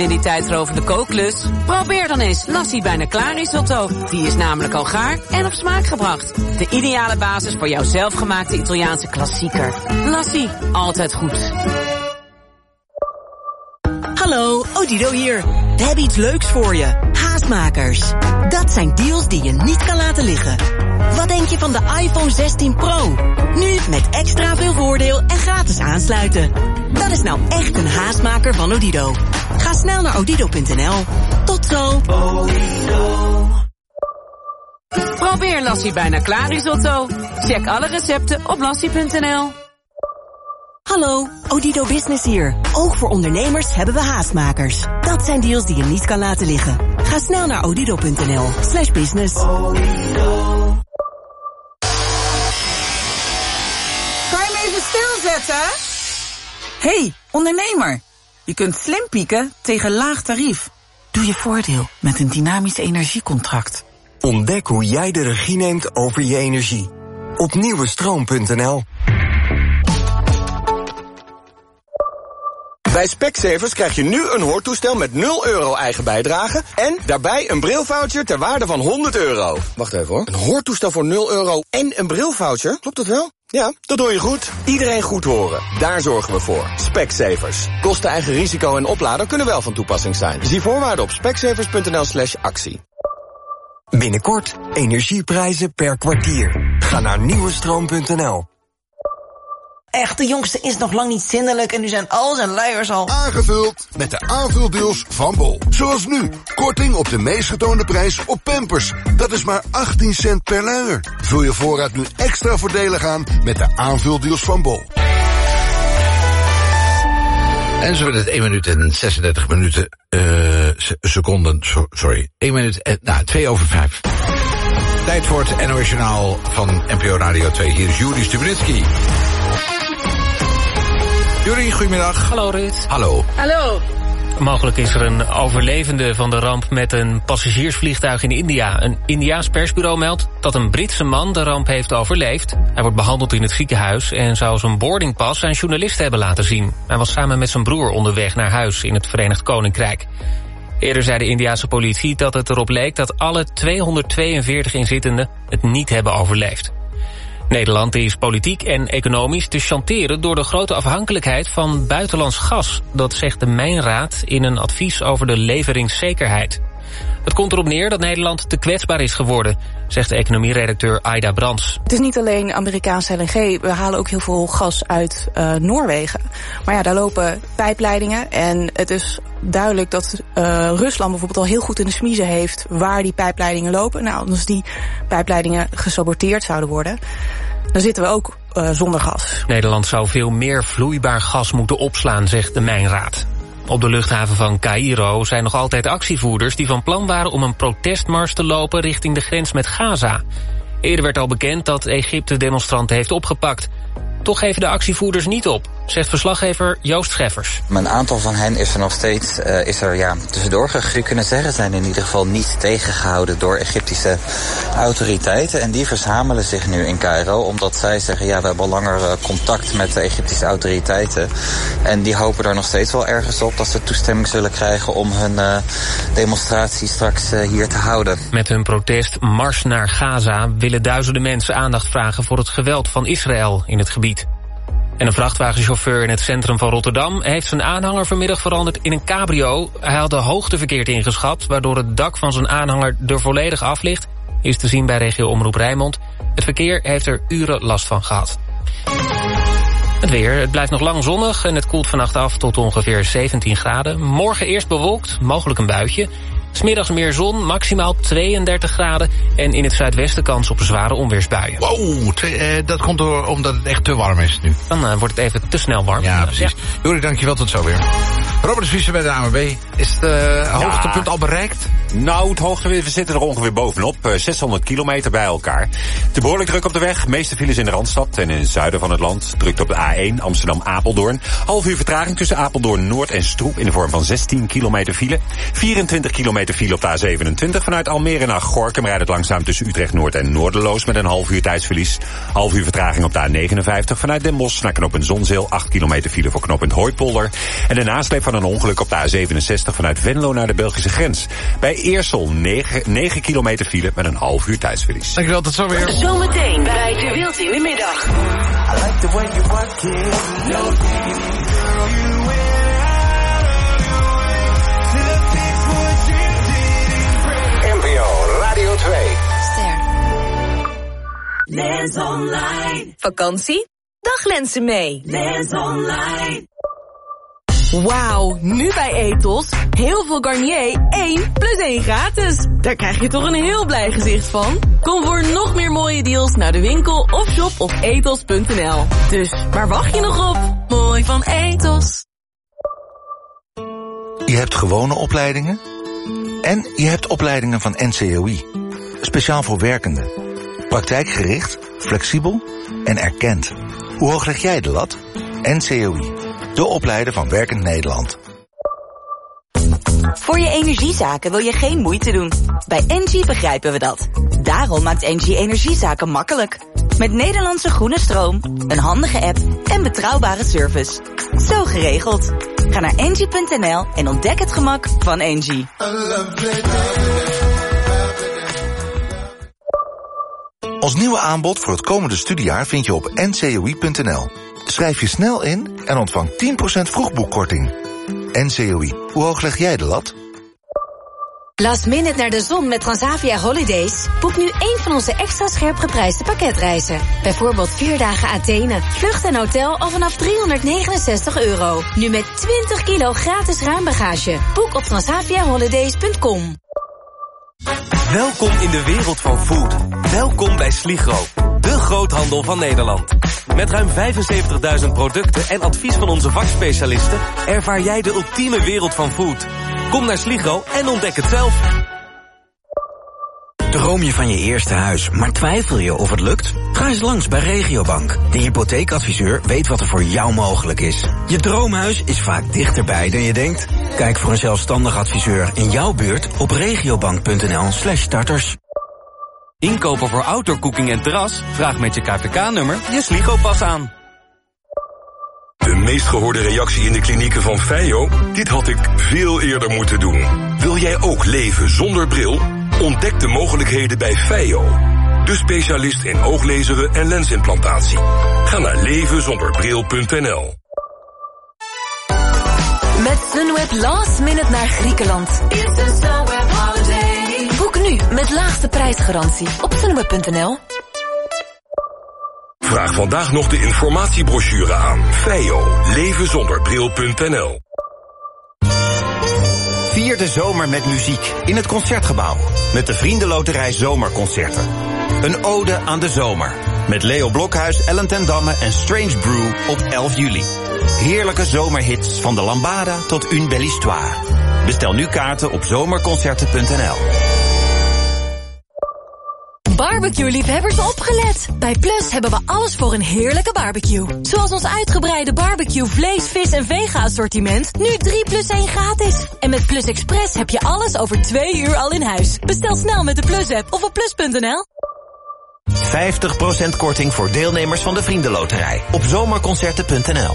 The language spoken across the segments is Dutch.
in die tijdrovende kookklus? Probeer dan eens Lassie bijna klaar risotto. Die is namelijk al gaar en op smaak gebracht. De ideale basis voor jouw zelfgemaakte Italiaanse klassieker. Lassie, altijd goed. Hallo, Odido hier. We hebben iets leuks voor je. Haastmakers. Dat zijn deals die je niet kan laten liggen. Wat denk je van de iPhone 16 Pro? Nu met extra veel voordeel en gratis aansluiten. Dat is nou echt een haastmaker van Odido. Ga snel naar odido.nl. Tot zo. Odido. Probeer Lassie bijna klaar risotto. Check alle recepten op lassie.nl. Hallo, Odido Business hier. Ook voor ondernemers hebben we haastmakers. Dat zijn deals die je niet kan laten liggen. Ga snel naar odido.nl/business. Kan je me even stilzetten? Hey, ondernemer. Je kunt slim pieken tegen laag tarief. Doe je voordeel met een dynamisch energiecontract. Ontdek hoe jij de regie neemt over je energie. Op nieuwestroom.nl. Bij Specsavers krijg je nu een hoortoestel met 0 euro eigen bijdrage en daarbij een brilvoucher ter waarde van 100 euro. Wacht even hoor. Een hoortoestel voor 0 euro en een brilvoucher? Klopt dat wel? Ja, dat doe je goed. Iedereen goed horen. Daar zorgen we voor. Specsavers. Kosten, eigen risico en oplader kunnen wel van toepassing zijn. Zie voorwaarden op specsavers.nl/actie. Binnenkort energieprijzen per kwartier. Ga naar nieuwestroom.nl. Echt, de jongste is nog lang niet zindelijk en nu zijn al zijn luiers al aangevuld met de aanvuldeals van Bol. Zoals nu, korting op de meest getoonde prijs op Pampers. Dat is maar 18 cent per luier. Vul je voorraad nu extra voordelig aan met de aanvuldeals van Bol. En zo werd het 1 minuut en 36 minuten, seconden, sorry. 1 minuut en, 2:05. Tijd voor het NOS Journaal van NPO Radio 2. Hier is Juri Stubenitski. Juri, goedemiddag. Hallo Ruud. Hallo. Hallo. Mogelijk is er een overlevende van de ramp met een passagiersvliegtuig in India. Een Indiaas persbureau meldt dat een Britse man de ramp heeft overleefd. Hij wordt behandeld in het ziekenhuis en zou zijn boardingpas aan journalisten hebben laten zien. Hij was samen met zijn broer onderweg naar huis in het Verenigd Koninkrijk. Eerder zei de Indiase politie dat het erop leek dat alle 242 inzittenden het niet hebben overleefd. Nederland is politiek en economisch te chanteren door de grote afhankelijkheid van buitenlands gas. Dat zegt de Mijnraad in een advies over de leveringszekerheid. Het komt erop neer dat Nederland te kwetsbaar is geworden, zegt de economieredacteur Aida Brands. Het is niet alleen Amerikaans LNG, we halen ook heel veel gas uit Noorwegen. Maar ja, daar lopen pijpleidingen en het is duidelijk dat Rusland bijvoorbeeld al heel goed in de smiezen heeft waar die pijpleidingen lopen. Nou, als die pijpleidingen gesaboteerd zouden worden, dan zitten we ook zonder gas. Nederland zou veel meer vloeibaar gas moeten opslaan, zegt de Mijnraad. Op de luchthaven van Caïro zijn nog altijd actievoerders die van plan waren om een protestmars te lopen richting de grens met Gaza. Eerder werd al bekend dat Egypte demonstranten heeft opgepakt. Toch geven de actievoerders niet op, zegt verslaggever Joost Scheffers. Een aantal van hen is er nog steeds tussendoor gegaan, kunnen zeggen. Zijn in ieder geval niet tegengehouden door Egyptische autoriteiten. En die verzamelen zich nu in Caïro omdat zij zeggen, we hebben al langer contact met de Egyptische autoriteiten. En die hopen er nog steeds wel ergens op dat ze toestemming zullen krijgen om hun demonstratie straks hier te houden. Met hun protest Mars naar Gaza willen duizenden mensen aandacht vragen voor het geweld van Israël in het gebied. En een vrachtwagenchauffeur in het centrum van Rotterdam heeft zijn aanhanger vanmiddag veranderd in een cabrio. Hij had de hoogte verkeerd ingeschat, waardoor het dak van zijn aanhanger er volledig af ligt. Is te zien bij regio Omroep Rijnmond. Het verkeer heeft er uren last van gehad. Het weer. Het blijft nog lang zonnig en het koelt vannacht af tot ongeveer 17 graden. Morgen eerst bewolkt, mogelijk een buitje. 's Middags meer zon, maximaal 32 graden. En in het zuidwesten kans op zware onweersbuien. Wow, dat komt door omdat het echt te warm is nu. Dan wordt het even te snel warm. Ja, precies. Ja. Jori, dankjewel, tot zo weer. Robert Visser bij de ANWB. Is het hoogtepunt al bereikt? Nou, het hoogtepunt, we zitten er ongeveer bovenop. 600 kilometer bij elkaar. Te behoorlijk druk op de weg. Meeste files in de Randstad en in het zuiden van het land. Drukt op de A1 Amsterdam-Apeldoorn. Half uur vertraging tussen Apeldoorn-Noord en Stroep in de vorm van 16 kilometer file. 24 kilometer file op de A27. Vanuit Almere naar Gorinchem rijdt het langzaam tussen Utrecht-Noord en Noorderloos met een half uur tijdsverlies. Half uur vertraging op de A59. Vanuit Den Bosch naar knooppunt Zonzeel. 8 kilometer file voor knooppunt Hooipolder. En de nasleep van van een ongeluk op de A67 vanuit Venlo naar de Belgische grens. Bij Eersel 9 kilometer file met een half uur tijdsverlies. Dankjewel, tot zover. Zometeen bij De Wild in de Middag. NPO Radio 2. Lens Online. Vakantie? Daglenzen mee. Lens Online. Wauw, nu bij Ethos. Heel veel Garnier, 1 + 1 gratis. Daar krijg je toch een heel blij gezicht van. Kom voor nog meer mooie deals naar de winkel of shop op ethos.nl. Dus, waar wacht je nog op? Mooi van Ethos. Je hebt gewone opleidingen en je hebt opleidingen van NCOI. Speciaal voor werkenden. Praktijkgericht, flexibel en erkend. Hoe hoog leg jij de lat? NCOI, de opleider van Werkend Nederland. Voor je energiezaken wil je geen moeite doen. Bij Engie begrijpen we dat. Daarom maakt Engie energiezaken makkelijk. Met Nederlandse groene stroom, een handige app en betrouwbare service. Zo geregeld. Ga naar engie.nl en ontdek het gemak van Engie. Ons nieuwe aanbod voor het komende studiejaar vind je op ncoi.nl. Schrijf je snel in en ontvang 10% vroegboekkorting. NCOI, hoe hoog leg jij de lat? Last minute naar de zon met Transavia Holidays? Boek nu één van onze extra scherp geprijsde pakketreizen. Bijvoorbeeld 4 dagen Athene, vlucht en hotel al vanaf €369. Nu met 20 kilo gratis ruimbagage. Boek op transaviaholidays.com. Welkom in de wereld van food. Welkom bij Sligro, de groothandel van Nederland. Met ruim 75.000 producten en advies van onze vakspecialisten ervaar jij de ultieme wereld van food. Kom naar Sligro en ontdek het zelf. Droom je van je eerste huis, maar twijfel je of het lukt? Ga eens langs bij Regiobank. De hypotheekadviseur weet wat er voor jou mogelijk is. Je droomhuis is vaak dichterbij dan je denkt. Kijk voor een zelfstandig adviseur in jouw buurt op regiobank.nl/starters. Inkopen voor outdoorcooking en terras? Vraag met je KVK-nummer je Sligro-pas aan. De meest gehoorde reactie in de klinieken van Feio? Dit had ik veel eerder moeten doen. Wil jij ook leven zonder bril? Ontdek de mogelijkheden bij Feio. De specialist in ooglezeren en lensimplantatie. Ga naar levenzonderbril.nl. Met Sunweb last minute naar Griekenland. Boek nu met laagste prijsgarantie op sunweb.nl. Vraag vandaag nog de informatiebrochure aan. Feio, levenzonderbril.nl. Vier de zomer met muziek in het Concertgebouw. Met de Vriendenloterij Zomerconcerten. Een ode aan de zomer. Met Leo Blokhuis, Ellen ten Damme en Strange Brew op 11 juli. Heerlijke zomerhits van de Lambada tot Une Belle Histoire. Bestel nu kaarten op zomerconcerten.nl. Barbecue-liefhebbers opgelet! Bij Plus hebben we alles voor een heerlijke barbecue. Zoals ons uitgebreide barbecue vlees, vis en vega-assortiment. Nu 3 + 1 gratis. En met Plus Express heb je alles over 2 uur al in huis. Bestel snel met de Plus-app of op plus.nl. 50% korting voor deelnemers van de Vriendenloterij op zomerconcerten.nl.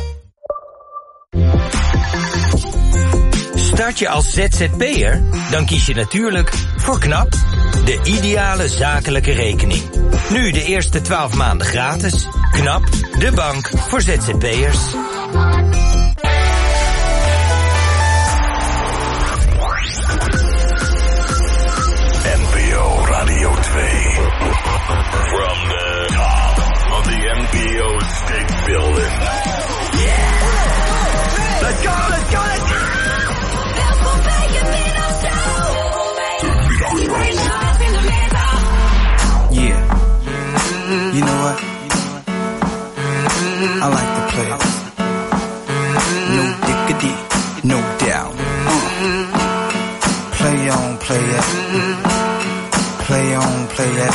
Start je als ZZP'er? Dan kies je natuurlijk voor KNAP, de ideale zakelijke rekening. Nu de eerste 12 maanden gratis. KNAP, de bank voor ZZP'ers. NPO Radio 2. From the top of the NPO State Building. Yeah! Let's go, let's go, let's go! Welkom bij je middagshow! Yeah. You know what? I like to play it. No diggity, no doubt. Play on, play it. Play on, play it.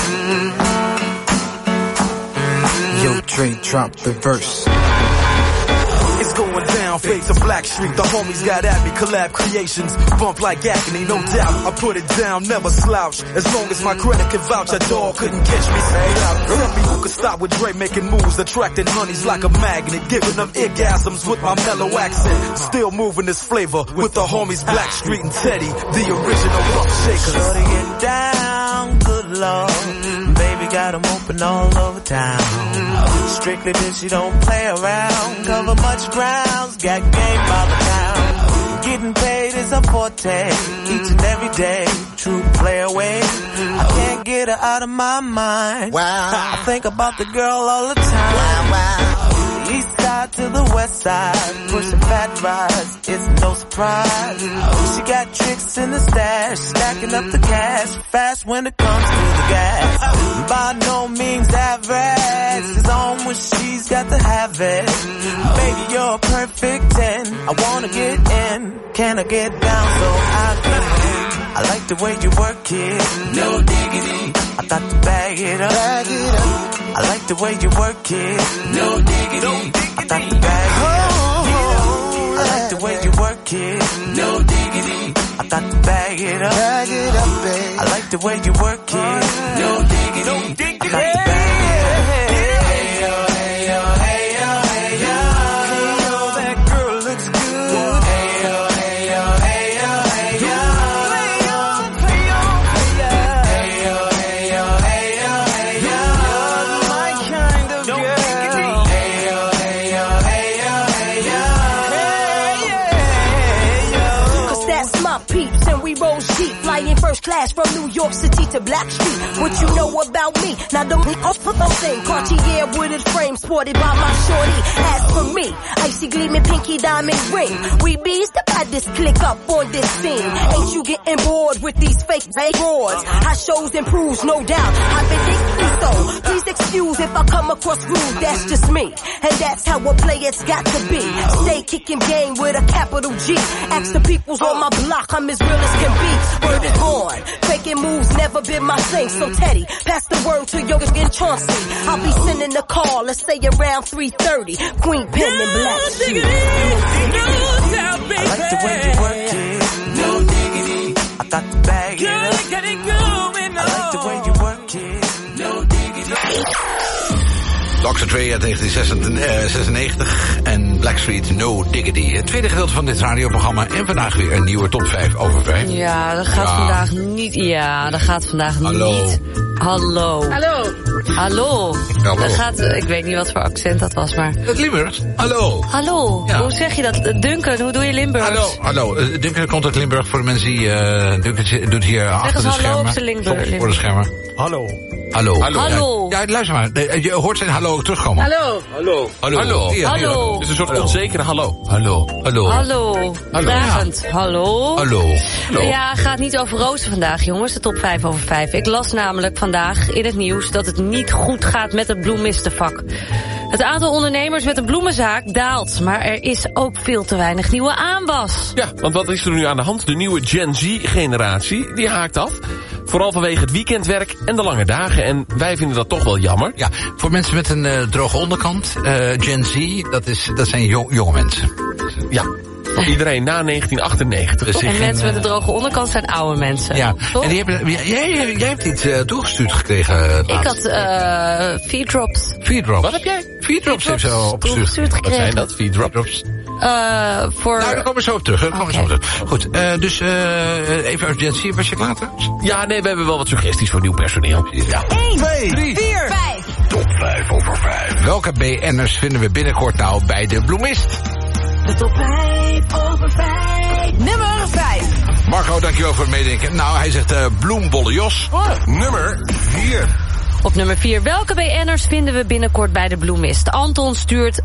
Yo, Dre, drop the verse. It's it's going down. Fade to Blackstreet, the homies got at me. Collab creations, bump like agony, no doubt. I put it down, never slouch. As long as my credit can vouch, a dog couldn't catch me. Tell me who could stop with Dre making moves, attracting honeys like a magnet, giving them orgasms with my mellow accent. Still moving this flavor with the homies Blackstreet and Teddy, the original rough shakers. Shorty get down, good lord. Baby got 'em open all over town. Strictly bitch, she don't play around. Cover much grounds, got game by the town. Getting paid is a forte, each and every day. True play away. I can't get her out of my mind. Wow. I think about the girl all the time. Wow, wow. East side to the west side, pushing fat rides, it's no surprise. She got tricks in the stash, stacking up the cash, fast when it comes to the gas. By no means average, it's on when she's got to have it. Baby, you're a perfect 10, I wanna get in, can I get down so I can win? I like the way you work it, no diggity. I thought to bag it up, I like the way you work it, no diggity. I thought to bag it up, I like the way you work it, no diggity. I thought to bag it up, babe. I like the way you work it, no diggity. I thought to bag it up. First class from New York City to Blackstreet. What you know about me? Now don't thing. Cartier wooded frame sported by my shorty. As for me, icy gleaming pinky diamond ring. We bees the baddest click up on this scene. Ain't you getting bored with these fake awards? High shows improves, no doubt. I've been thinking so. Please excuse if I come across rude. That's just me, and that's how a player's got to be. Stay kicking game with a capital G. Ask the peoples on my block, I'm as real as can be. Word is born. Faking moves never been my thing. So Teddy, pass the word to Yogish and Chauncey. I'll be sending the call, let's say around 3:30. Queen Pen and Black Shoes. I like the way you work it, no diggity. I got to bag it up. I like the way you work it, no diggity. Dr. Dre uit 1996 en Blackstreet, No Diggity. Het tweede gedeelte van dit radioprogramma en vandaag weer een nieuwe top 5 over 5. Ja, dat gaat vandaag niet. Ja, dat gaat vandaag Hallo. niet. Hallo. Hallo. Hallo. Hallo. Dat gaat, ik weet niet wat voor accent dat was, maar... Het Limburgs. Hallo. Hallo. Ja. Hoe zeg je dat? Duncan, hoe doe je Limburgs? Hallo. Duncan komt uit Limburg voor de mensen die... Duncan doet hier achter de schermen. Hallo op zijn Limburg. Voor de schermen. Hallo. Hallo. Ja, luister maar. Je hoort zijn hallo ook terugkomen. Hallo. Ja, hallo. Het is een soort onzekere hallo. Hallo. Vragend. Ja. Hallo. Hallo. Ja, gaat niet over rozen vandaag, jongens. De top 5 over 5. Ik las namelijk vandaag in het nieuws dat het niet goed gaat met het bloemistenvak. Het aantal ondernemers met een bloemenzaak daalt, maar er is ook veel te weinig nieuwe aanwas. Ja, want wat is er nu aan de hand? De nieuwe Gen Z-generatie, die haakt af. Vooral vanwege het weekendwerk en de lange dagen. En wij vinden dat toch wel jammer. Ja, voor mensen met een droge onderkant, Gen Z, dat zijn jonge mensen. Ja. Iedereen na 1998. Dus en mensen met een droge onderkant zijn oude mensen. Ja, toch? En die hebben, jij hebt iets toegestuurd gekregen. Ik had 4 drops. 4 drops? Wat heb jij? 4 drops heeft ze opgestuurd. Wat zijn dat? 4 drops? Voor... Nou, daar komen we zo op terug. Goed, dus even urgentie. Was je klaar trouwens? Ja, nee, we hebben wel wat suggesties voor nieuw personeel. Ja. 1, 2, 3, 4, 5. Top 5 over 5. Welke BN'ers vinden we binnenkort nou bij de Bloemist? De top 5 over 5. Nummer 5. Marco, dankjewel voor het meedenken. Nou, hij zegt bloembolle Jos. Nummer 4. Op nummer 4. Welke BN'ers vinden we binnenkort bij de Bloemist? Anton stuurt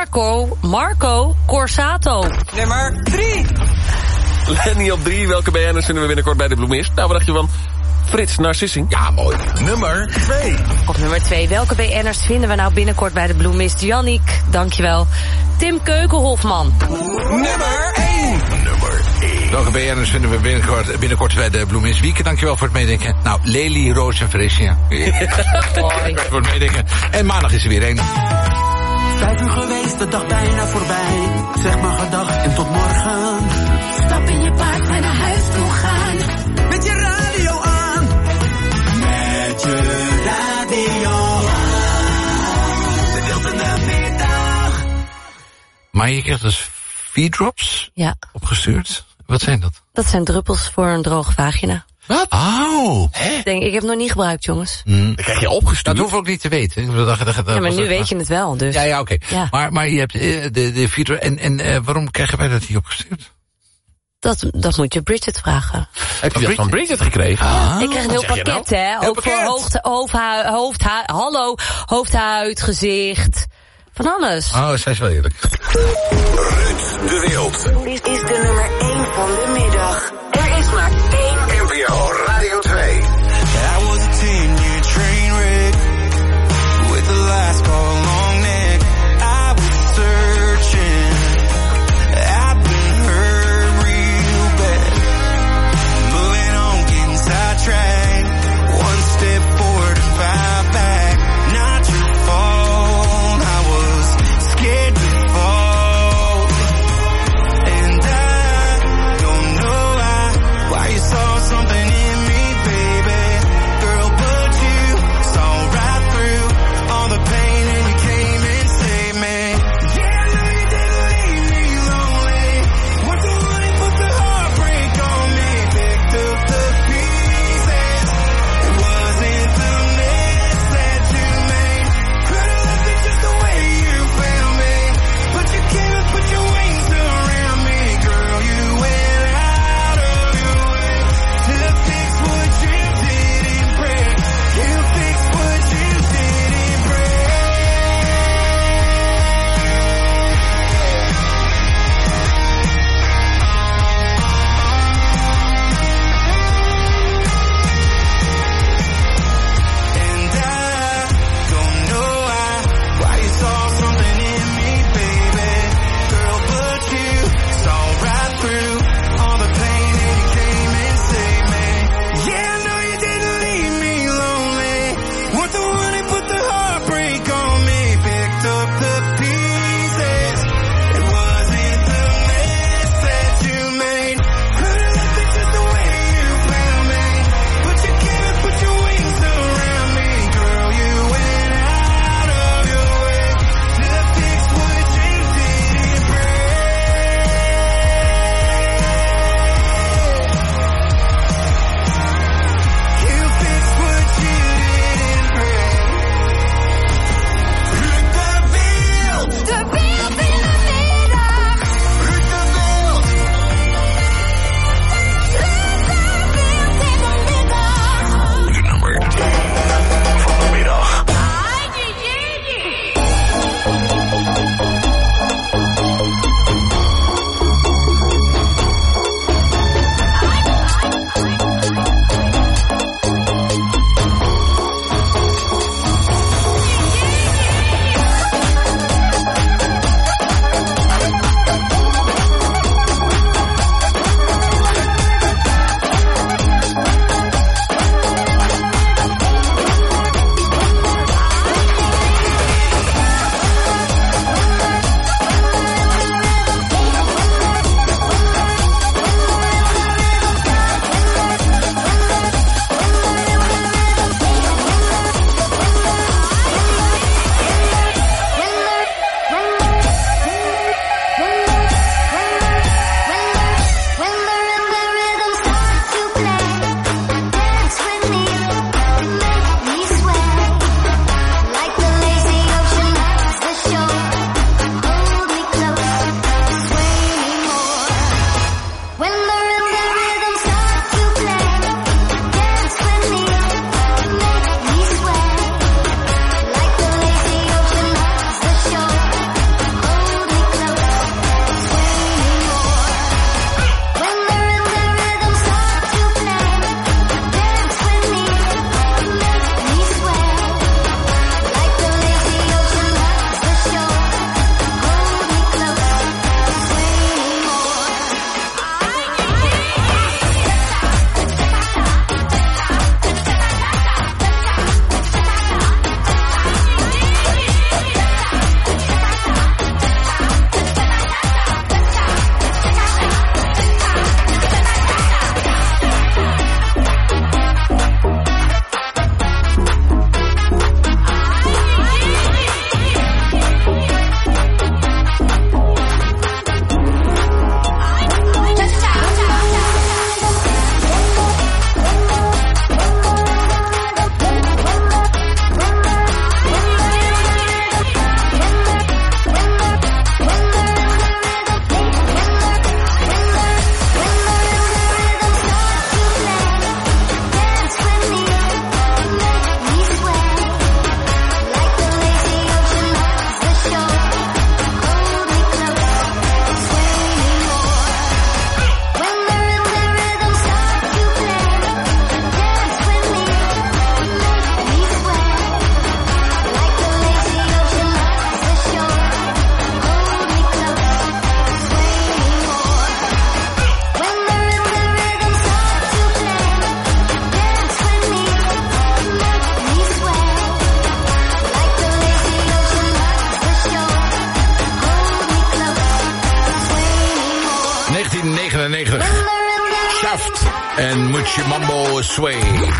Marco Corsato. Nummer 3. Lenny op 3. Welke BN'ers vinden we binnenkort bij de Bloemist? Nou, wat dacht je van Frits Narsissing? Ja, mooi. Nummer 2. Op nummer 2. Welke BN'ers vinden we nou binnenkort bij de Bloemist? Yannick, dankjewel. Tim Keukenhofman. Nummer 1. Welke BN'ers vinden we binnenkort bij de Bloemist? Wieke, dankjewel voor het meedenken. Nou, Lely, Roos en Felicia. Mooi. Voor het meedenken. En maandag is er weer 1. 5 uur geweest, de dag bijna voorbij. Zeg maar gedag en tot morgen. Stap in je paard, ga naar huis toe gaan. Met je radio aan. Met je radio aan. De wilde middag. Maar je krijgt dus 4 drops opgestuurd. Wat zijn dat? Dat zijn druppels voor een droge vagina. Wat? Oh. Ik heb het nog niet gebruikt, jongens. Dat krijg je opgestuurd. Dat hoef ik ook niet te weten. Ja, maar nu weet je het wel, dus. Ja, oké. Ja. Maar je hebt de 4 en waarom krijgen wij dat niet opgestuurd? Dat moet je Bridget vragen. Heb je dat van Bridget gekregen? Ik kreeg een heel pakket, hè. Ook voor hoofdhuid, gezicht. Van alles. Oh, zij is wel eerlijk. Ruud de Wild Is de nummer 1 van de middag. Er is maar 1 NPO Radio 2. I was a 10-year train wreck with the last call long neck. I was searching. I've been hurt real bad. Moving on, getting sidetracked. 1 step forward and 5 back. Not your fault. I was scared to fall. And I don't know why En Mucho Mambo Sway.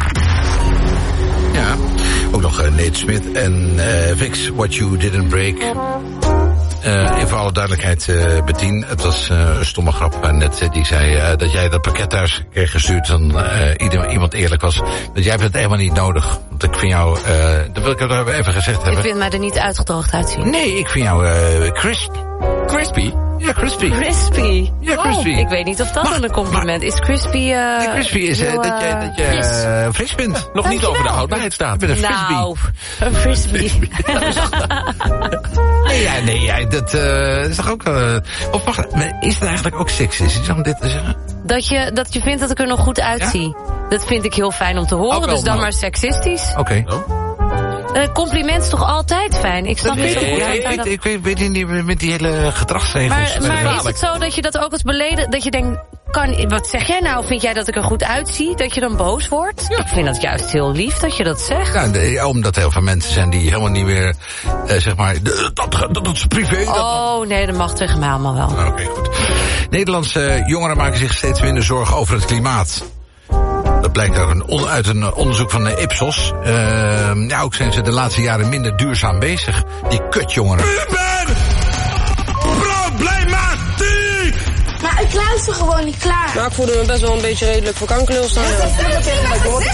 Ja, ook nog Nate Smith en Fix What You Didn't Break. Even voor alle duidelijkheid, Bettien, het was een stomme grap net. Die zei dat jij dat pakket thuis kreeg gestuurd dan iemand eerlijk was. Dat jij hebt het helemaal niet nodig. Want ik vind jou, dat wil ik even gezegd hebben. Ik vind mij er niet uitgedroogd uitzien. Nee, ik vind jou crisp. Crispy? Ja, crispy. Crispy? Ja, crispy. Oh, ik weet niet of dat een compliment is. Crispy, crispy is dat je fris bent. Nog niet over de houdbaarheid staat. Met een frisbee. Nou, een frisbee. Nee, dat is toch ook... Of wacht, is het eigenlijk ook seksistisch om dit te zeggen? Dat je vindt dat ik er nog goed uitzie. Ja? Dat vind ik heel fijn om te horen, wel, dus dan maar seksistisch. Oké. Compliment is toch altijd fijn? Ik snap niet zo goed. Ik weet niet met die hele gedragsregels. Maar is het zo dat je dat ook als beleden... Dat je denkt, wat zeg jij nou? Vind jij dat ik er goed uitzie? Dat je dan boos wordt? Ja. Ik vind dat juist heel lief dat je dat zegt. Ja, omdat er heel veel mensen zijn die helemaal niet meer... zeg maar, dat is privé. Nee, dat mag tegen mij allemaal wel. Oké, goed. Nederlandse jongeren maken zich steeds minder zorgen over het klimaat. Dat blijkt uit een onderzoek van Ipsos. Ook zijn ze de laatste jaren minder duurzaam bezig. Die kutjongeren. Problematiek! Maar ik luister gewoon niet klaar. Maar ik voelde me best wel een beetje redelijk voor kankerlul staan. Ik loop nog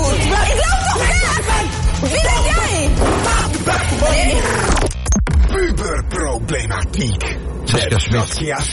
Wie ben jij? Puberproblematiek. Saskia Smit.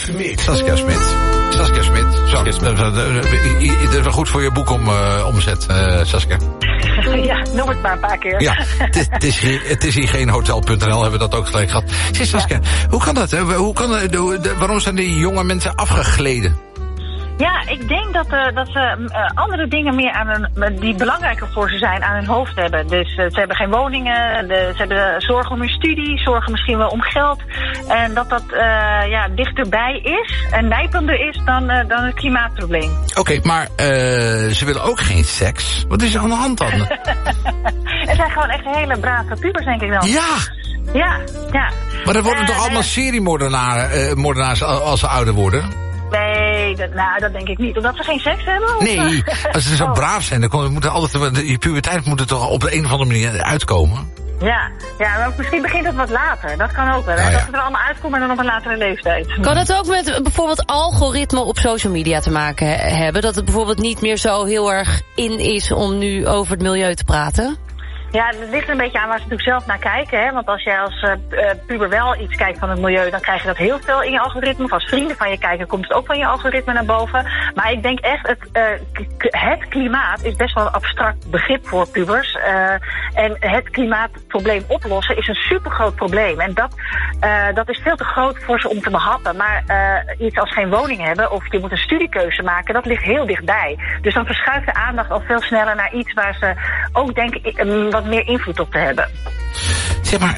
Het is wel goed voor je boek omzet, Saskia. Ja, noem het maar een paar keer. Ja, het is hier geen hotel.nl, hebben we dat ook gelijk gehad. Zeg Saskia, hoe kan dat? Waarom zijn die jonge mensen afgegleden? Ja, ik denk dat ze andere dingen meer die belangrijker voor ze zijn aan hun hoofd hebben. Dus ze hebben geen woningen, ze hebben zorgen om hun studie, zorgen misschien wel om geld. En dat dichterbij is en nijpender is dan het klimaatprobleem. Oké, maar ze willen ook geen seks. Wat is er aan de hand dan? Het zijn gewoon echt hele brave pubers, denk ik dan. Ja! Ja. Maar er worden toch allemaal seriemoordenaars als ze ouder worden? Nee, dat denk ik niet. Omdat ze geen seks hebben? Of? Nee, als ze zo braaf zijn, dan moeten altijd... Je puberteit moet er toch op de een of andere manier uitkomen? Ja, maar misschien begint het wat later. Dat kan ook wel. Dat het er allemaal uitkomt en dan op een latere leeftijd. Kan het ook met bijvoorbeeld algoritme op social media te maken hebben? Dat het bijvoorbeeld niet meer zo heel erg in is om nu over het milieu te praten? Ja, het ligt een beetje aan waar ze natuurlijk zelf naar kijken. Hè? Want als jij als puber wel iets kijkt van het milieu, dan krijg je dat heel veel in je algoritme. Of als vrienden van je kijken, komt het ook van je algoritme naar boven. Maar ik denk echt, het klimaat is best wel een abstract begrip voor pubers. En het klimaatprobleem oplossen is een supergroot probleem. En dat is veel te groot voor ze om te behappen. Maar iets als geen woning hebben of je moet een studiekeuze maken, dat ligt heel dichtbij. Dus dan verschuift de aandacht al veel sneller naar iets waar ze ook denken wat meer invloed op te hebben. Zeg maar,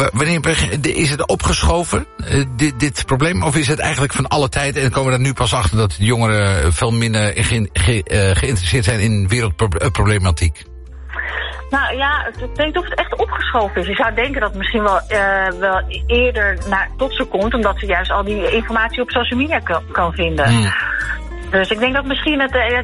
is het opgeschoven, dit probleem? Of is het eigenlijk van alle tijd en komen we er nu pas achter dat de jongeren veel minder geïnteresseerd zijn in wereldproblematiek? Nou ja, ik weet niet of het echt opgeschoven is. Je zou denken dat het misschien wel eerder tot ze komt, omdat ze juist al die informatie op social media kan vinden. Dus ik denk dat misschien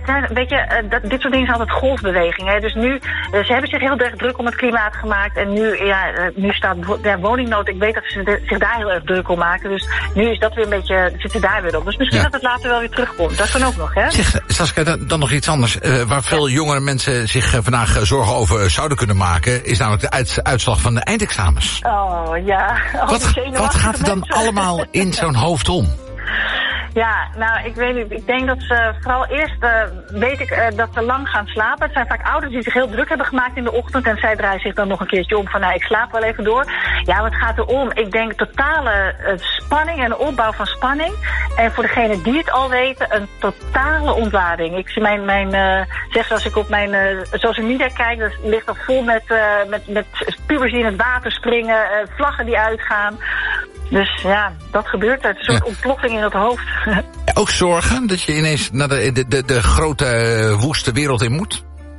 dit soort dingen zijn altijd golfbewegingen. Hè. Dus nu, ze hebben zich heel erg druk om het klimaat gemaakt. En nu staat woningnood. Ik weet dat ze zich daar heel erg druk om maken. Dus nu is dat weer een beetje, zitten daar weer op. Dus misschien dat het later wel weer terugkomt. Dat kan ook nog, hè? Zeg, Saskia, dan nog iets anders. Waar veel jongere mensen zich vandaag zorgen over zouden kunnen maken, is namelijk de uitslag van de eindexamens. Oh, ja. Wat gaat er dan allemaal in zo'n hoofd om? Ja, nou, ik weet niet. Ik denk dat ze vooral eerst, dat ze lang gaan slapen. Het zijn vaak ouders die zich heel druk hebben gemaakt in de ochtend en zij draaien zich dan nog een keertje om van, ik slaap wel even door. Ja, wat gaat er om? Ik denk totale spanning en opbouw van spanning. En voor degenen die het al weten, een totale ontlading. Ik zie als ik op mijn social media kijk, dat ligt al vol met pubers die in het water springen, vlaggen die uitgaan. Dus ja, dat gebeurt. Het is een soort ontploffing in het hoofd. Ook zorgen dat je ineens naar de grote woeste wereld in moet?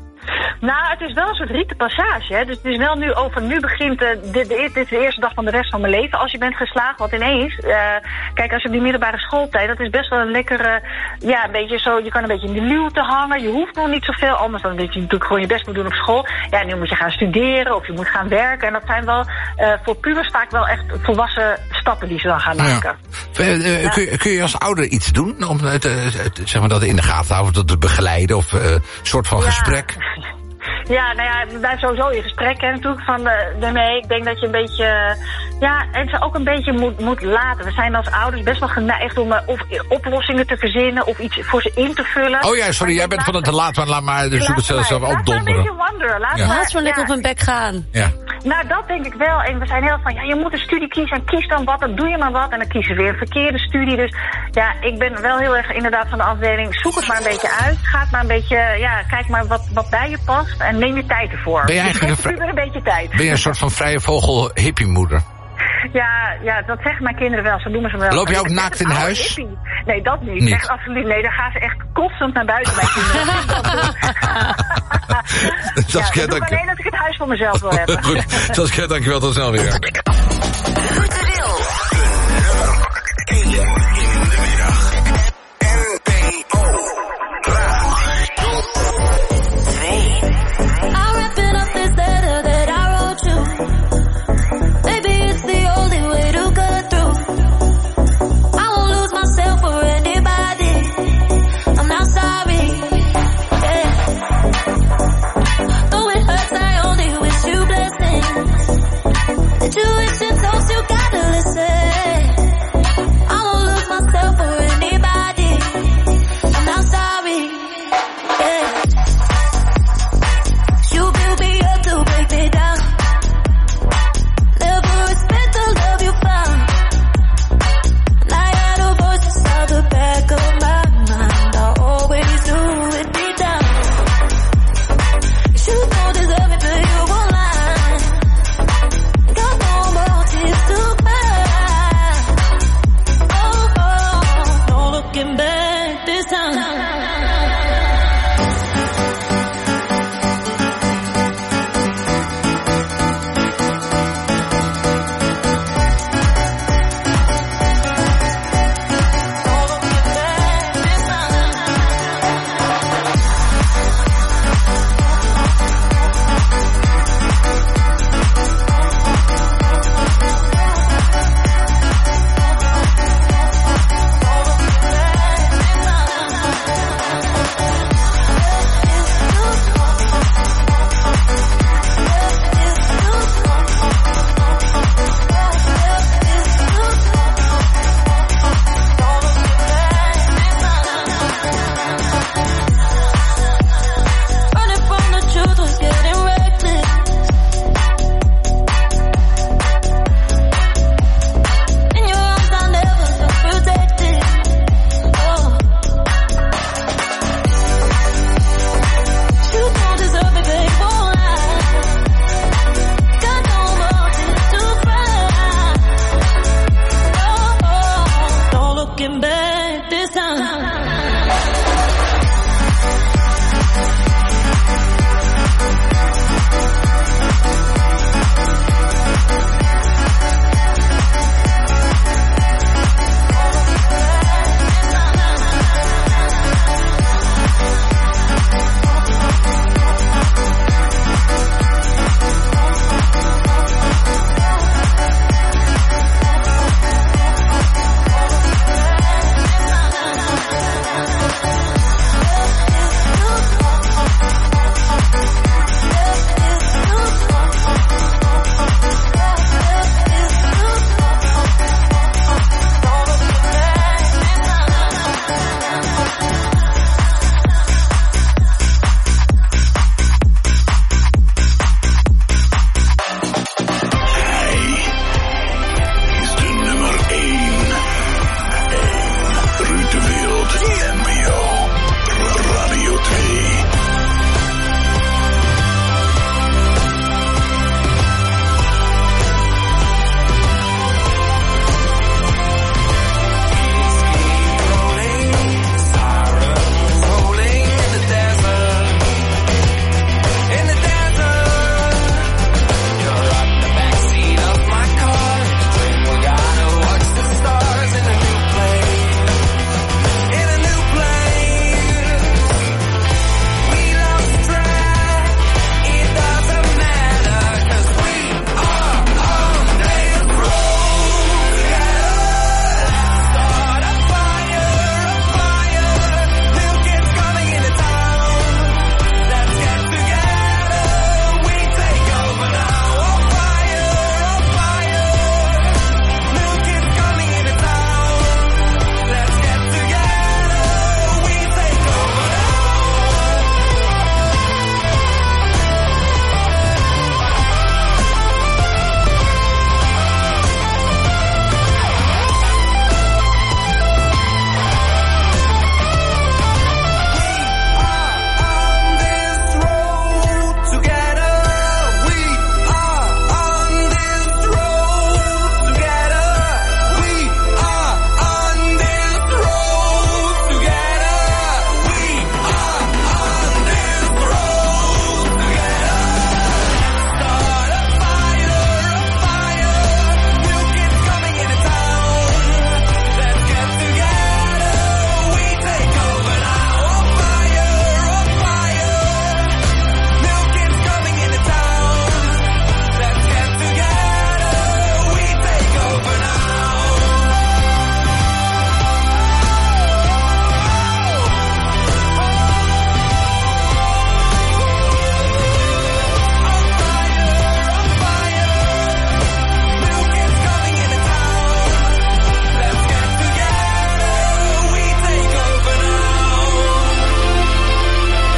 Nou, het is wel een soort rietenpassage, hè. Dus het is wel nu begint, dit is de eerste dag van de rest van mijn leven als je bent geslaagd. Want ineens, kijk, als je op die middelbare schooltijd, dat is best wel een lekkere, ja, een beetje zo, je kan een beetje in de luwte hangen. Je hoeft nog niet zoveel, anders dan dat je natuurlijk gewoon je best moet doen op school. Ja, nu moet je gaan studeren of je moet gaan werken. En dat zijn wel, voor pubers vaak wel echt volwassen stappen die ze dan gaan maken. Ja. Kun je als ouder iets doen om zeg maar dat in de gaten te houden, te begeleiden of een soort van gesprek? Ja, nou ja, wij sowieso je gesprek hè, natuurlijk van daarmee. Ik denk dat je een beetje, ja, en ze ook een beetje moet laten. We zijn als ouders best wel geneigd om of oplossingen te verzinnen of iets voor ze in te vullen. Oh ja, sorry, jij bent van het te laat, maar laat maar de zoek het zelf opdonderen. Laat zo lekker op hun bek gaan. Ja. Nou, dat denk ik wel. En we zijn heel van, ja, je moet een studie kiezen en kies dan wat, dan doe je maar wat. En dan kiezen we weer een verkeerde studie. Dus ja, ik ben wel heel erg inderdaad van de afdeling, zoek het maar een beetje uit. Ga het maar een beetje, ja, kijk maar wat bij je past en neem je tijd ervoor. Ben je eigenlijk een beetje tijd. Ben je een soort van vrije vogel hippiemoeder? Ja, dat zeggen mijn kinderen wel. Zo noemen ze me wel. Loop je ook naakt in huis? Hippie. Nee, dat niet. Echt absoluut. Nee, dan gaan ze echt kotsend naar buiten bij kinderen. Saskia, dank je. Alleen dat ik het huis voor mezelf wil hebben. Goed, Saskia, dankjewel. Tot snel weer. Do it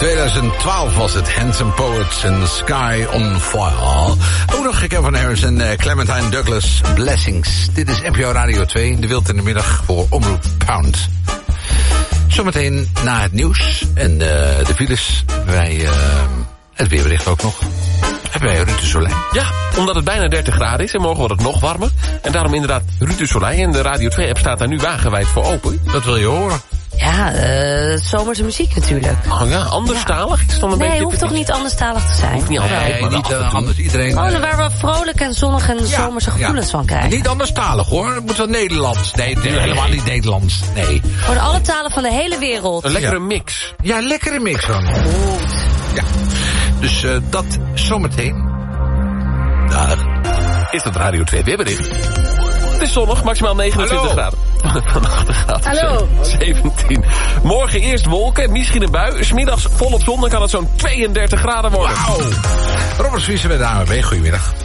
2012 was het Handsome Poets and the Sky on Fire. Ook nog Kevin Harris en Clementine Douglas, Blessings. Dit is NPO Radio 2, de Wild in de Middag voor Omroep Pound. Zometeen na het nieuws en de files. Het weerbericht ook nog. Hebben wij Ruud de Soleil. Ja, omdat het bijna 30 graden is en morgen wordt het nog warmer. En daarom inderdaad Ruud de Soleil. En de Radio 2-app staat daar nu wagenwijd voor open. Dat wil je horen. Ja, zomerse muziek natuurlijk. Oh ja, anderstalig? Is dan een beetje... hoeft toch niet anderstalig te zijn? Hoeft niet altijd, maar niet anders. Iedereen... Oh, waar we vrolijk en zonnig en zomerse gevoelens van krijgen. Niet anderstalig hoor, het moet wel Nederlands. Nee, helemaal niet Nederlands. Nee. Gewoon alle talen van de hele wereld. Een lekkere mix. Ja, lekkere mix dan. Ja. Dus dat zometeen. Dag. Is dat Radio 2 weerbericht? Het is zonnig, maximaal 29 graden. Vannacht gaat het 17. Morgen eerst wolken, misschien een bui. 's Middags volop zon, dan kan het zo'n 32 graden worden. Wauw. Robert Vries met de ANWB, goedemiddag.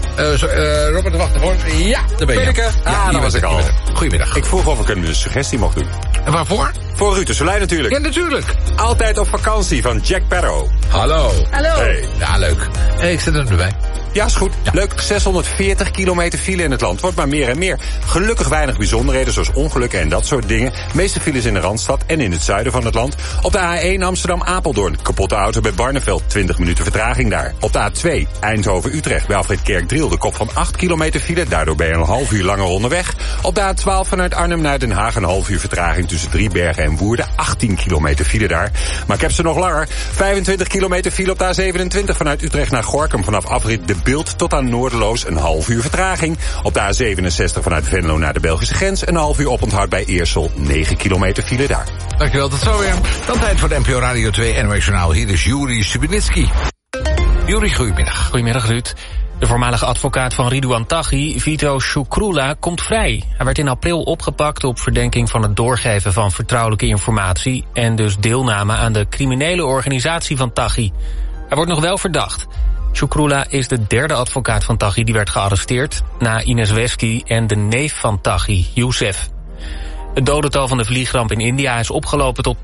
Robert, wacht even. Ja, daar ben je. Dat was ik al. Goedemiddag. Ik vroeg of ik een suggestie mocht doen. En waarvoor? Voor Ruud de Soleil natuurlijk. Ja, natuurlijk. Altijd op vakantie van Jack Sparrow. Hallo. Hey. Ja, leuk. Ik zet hem erbij. Ja, is goed. Ja. Leuk, 640 kilometer file in het land. Wordt maar meer en meer. Gelukkig weinig bijzonderheden, zoals ongelukken en dat soort dingen. Meeste files in de Randstad en in het zuiden van het land. Op de A1 Amsterdam-Apeldoorn. Kapotte auto bij Barneveld, 20 minuten vertraging daar. Op de A2 Eindhoven-Utrecht bij afrit Kerkdriel. De kop van 8 kilometer file, daardoor ben je een half uur langer onderweg. Op de A12 vanuit Arnhem naar Den Haag een half uur vertraging tussen Driebergen en Woerden. 18 kilometer file daar. Maar ik heb ze nog langer. 25 kilometer file op de A27 vanuit Utrecht naar Gorinchem. Vanaf afrit De Bilt tot aan Noorderloos een half uur vertraging. Op de A67 vanuit Venlo naar de Belgische grens een half uur oponthoud bij Eersel. 9 kilometer file daar. Dankjewel, tot zo weer. Dan tijd voor de NPO Radio 2 NOS Journaal. Hier is Juri Subinitsky. Juri, goedemiddag. Goedemiddag, Ruud. De voormalige advocaat van Ridouan Taghi, Vito Shukroula, komt vrij. Hij werd in april opgepakt op verdenking van het doorgeven van vertrouwelijke informatie en dus deelname aan de criminele organisatie van Taghi. Hij wordt nog wel verdacht. Shukroula is de derde advocaat van Taghi die werd gearresteerd, na Ines Wesky en de neef van Taghi, Youssef. Het dodental van de vliegramp in India is opgelopen tot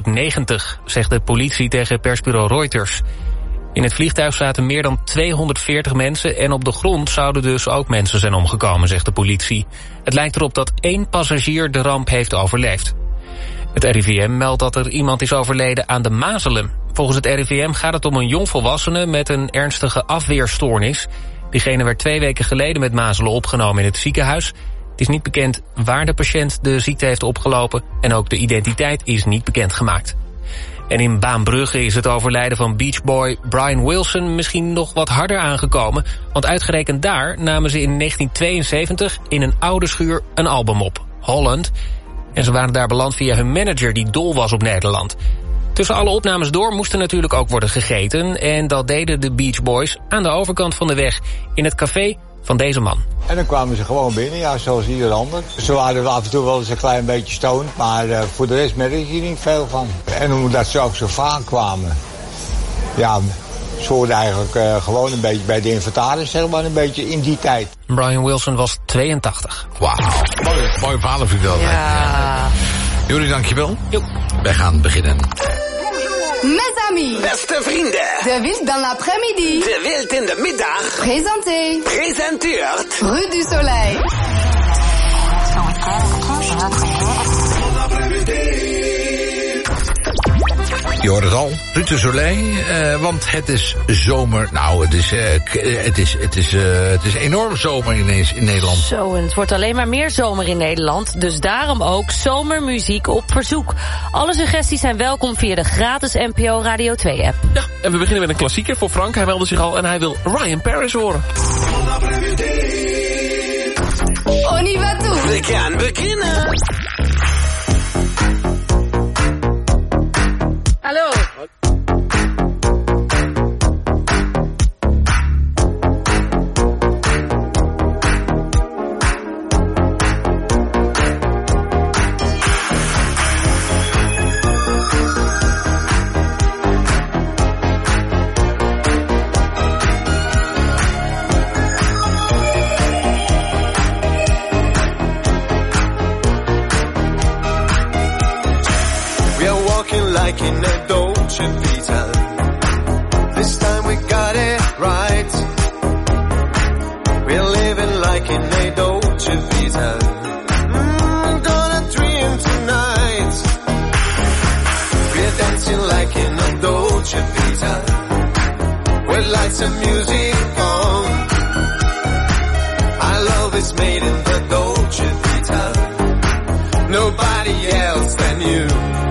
290, zegt de politie tegen persbureau Reuters. In het vliegtuig zaten meer dan 240 mensen en op de grond zouden dus ook mensen zijn omgekomen, zegt de politie. Het lijkt erop dat 1 passagier de ramp heeft overleefd. Het RIVM meldt dat er iemand is overleden aan de mazelen. Volgens het RIVM gaat het om een jongvolwassene met een ernstige afweerstoornis. Diegene werd 2 weken geleden met mazelen opgenomen in het ziekenhuis. Het is niet bekend waar de patiënt de ziekte heeft opgelopen en ook de identiteit is niet bekendgemaakt. En in Baambrugge is het overlijden van beachboy Brian Wilson misschien nog wat harder aangekomen, want uitgerekend daar namen ze in 1972 in een oude schuur een album op, Holland. En ze waren daar beland via hun manager die dol was op Nederland. Tussen alle opnames door moest er natuurlijk ook worden gegeten en dat deden de Beach Boys aan de overkant van de weg in het café van deze man. En dan kwamen ze gewoon binnen, ja, zoals ieder ander. Ze waren af en toe wel eens een klein beetje stoned, maar voor de rest merk je hier niet veel van. En omdat ze ook zo vaak kwamen, ja, ze hoorden eigenlijk gewoon een beetje bij de inventaris, zeg maar, een beetje in die tijd. Brian Wilson was 82. Wauw, mooi verhaal verteld. Ja. Jullie, dankjewel. Wij gaan beginnen. Mes amis. Beste vrienden. De Wild dans l'après-midi. De Wild in de middag. Présenté. Presenteert. Ruud du Soleil. Je hoort het al, Ruud de Soleil, want het is zomer. Nou, het is enorm zomer ineens in Nederland. Zo, en het wordt alleen maar meer zomer in Nederland. Dus daarom ook zomermuziek op verzoek. Alle suggesties zijn welkom via de gratis NPO Radio 2-app. Ja, en we beginnen met een klassieker voor Frank. Hij meldde zich al en hij wil Ryan Paris horen. On y va tout. We gaan beginnen. Hallo. lights and music on. Our love is made in the Dolce Vita. Nobody else than you.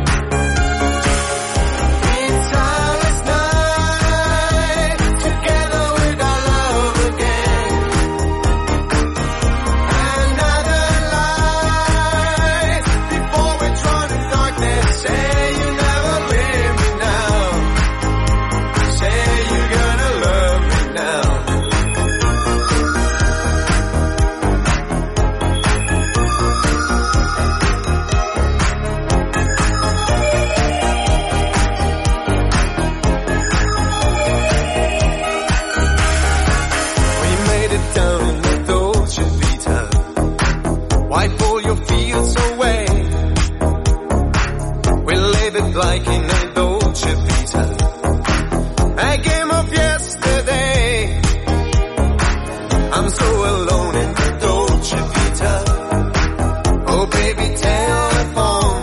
Like in a Dolce Vita, a game of yesterday. I'm so alone in the Dolce Vita. Oh baby, telephone.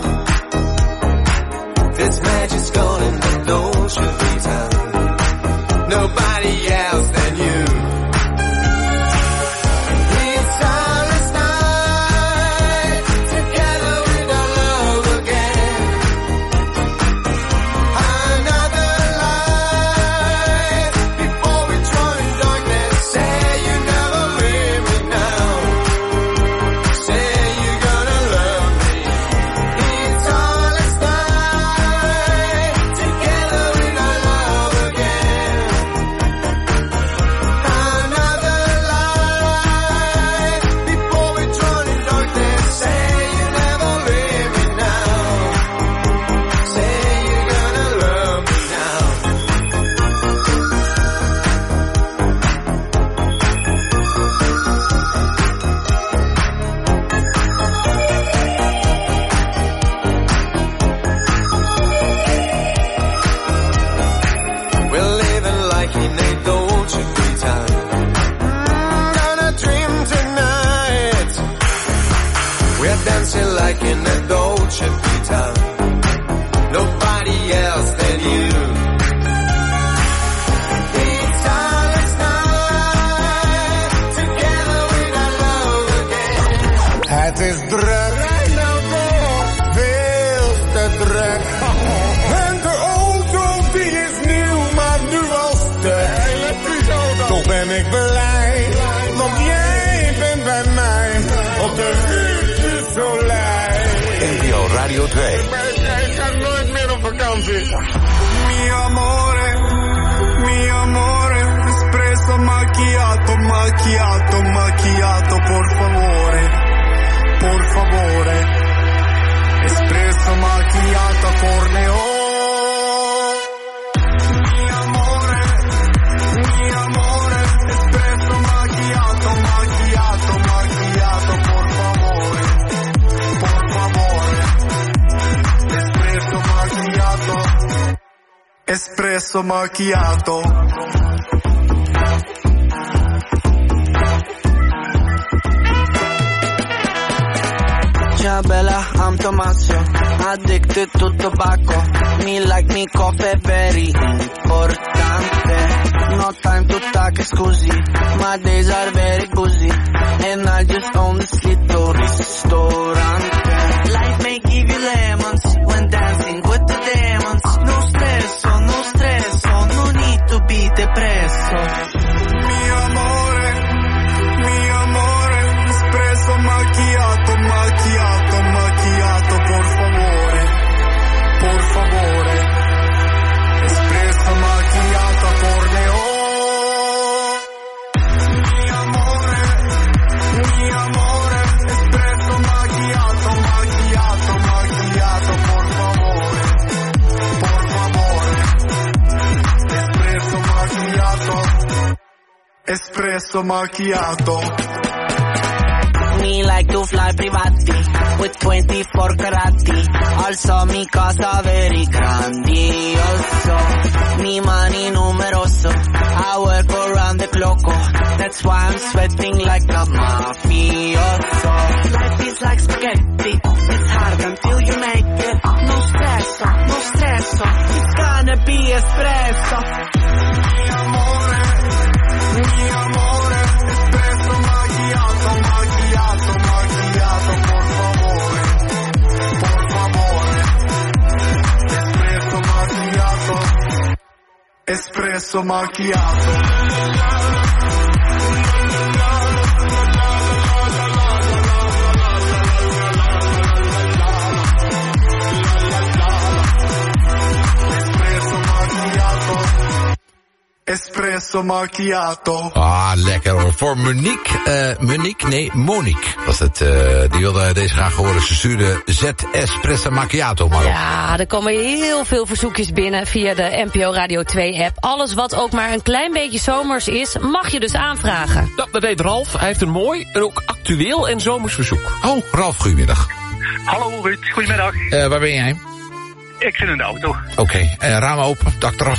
This magic's gone in the Dolce Vita. Nobody else than you. Like in a Dolce Vita, nobody else than you. It's night, together with our love again. Het is druk, veel te druk. En de auto die is nieuw, maar nu al stuk. Toch ben ik blij, want jij bent bij mij op de NPO Radio 2. Ik ga nooit meer op vakantie. Mi amore, espresso macchiato, macchiato, macchiato, por favore, por favore. Espresso macchiato, corneo. Mi amore, espresso macchiato, macchiato, macchiato, por favore. Espresso macchiato. Ciao Bella, I'm Tommaso, addicted to tobacco. Me like me coffee, very importante. No time to talk, scusi, my days are very busy. And I just own this little ristorante. Life may give you lemons when dancing with the demons. No stresso, no stresso, no need to be depresso. Mi amore, espresso macchiato, macchiato, macchiato, por favore, por favore. Espresso macchiato, corneo. Mi amore, espresso macchiato, macchiato, macchiato, por favore, por favore. Espresso macchiato, espresso macchiato. Me like to fly privati with 24 carati. Also mi casa very grandioso. Mi money numeroso. I work around the clock. That's why I'm sweating like a mafioso. Life is like spaghetti. It's hard until you make it. No stresso, no stresso. It's gonna be espresso. Mi amore, Mi amore, espresso macchiato, macchiato, macchiato, por favore, por favore. Espresso macchiato, espresso macchiato. Espresso macchiato. Ah, lekker hoor. Voor Monique was het. Die wilde deze graag horen. Ze stuurde Z Espresso Macchiato maar op. Ja, er komen heel veel verzoekjes binnen via de NPO Radio 2 app. Alles wat ook maar een klein beetje zomers is, mag je dus aanvragen. Nou, dat deed Ralf. Hij heeft een mooi en ook actueel en zomers verzoek. Oh, Ralf, goedemiddag. Hallo Ruud, goedemiddag. Waar ben jij? Ik zit in de auto. Oké, raam open, dak eraf.